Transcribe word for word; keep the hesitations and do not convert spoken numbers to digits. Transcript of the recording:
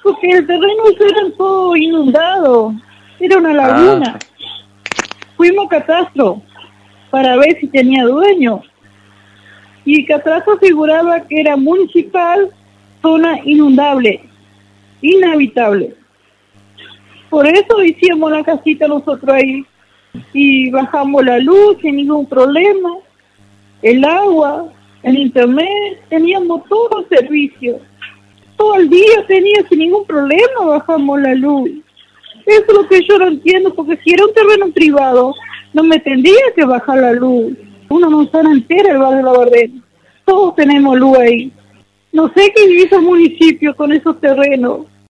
Porque el terreno era todo inundado, era una laguna. Ah. Fuimos a Catastro para ver si tenía dueño. Y Catastro figuraba que era municipal, zona inundable, inhabitable. Por eso hicimos la casita nosotros ahí. Y bajamos la luz sin ningún problema, el agua, el internet, teníamos todos los servicios. Todo el día tenía sin ningún problema, bajamos la luz. Eso es lo que yo no entiendo, porque si era un terreno privado, no me tendría que bajar la luz. Una manzana entera el barrio Labardén. Todos tenemos luz ahí. No sé qué hizo el municipio con esos terrenos.